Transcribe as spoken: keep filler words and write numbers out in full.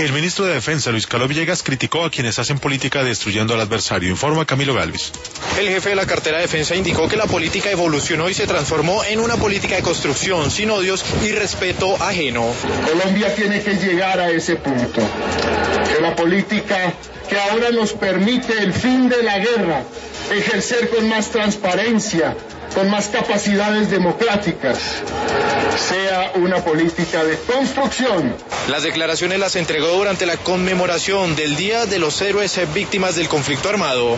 El ministro de Defensa, Luis Carlos Villegas, criticó a quienes hacen política destruyendo al adversario. Informa Camilo Galvis. El jefe de la cartera de Defensa indicó que la política evolucionó y se transformó en una política de construcción, sin odios y respeto ajeno. Colombia tiene que llegar a ese punto, que la política que ahora nos permite el fin de la guerra, ejercer con más transparencia, con más capacidades democráticas, sea una política de construcción. Las declaraciones las entregó durante la conmemoración del Día de los Héroes Víctimas del Conflicto Armado.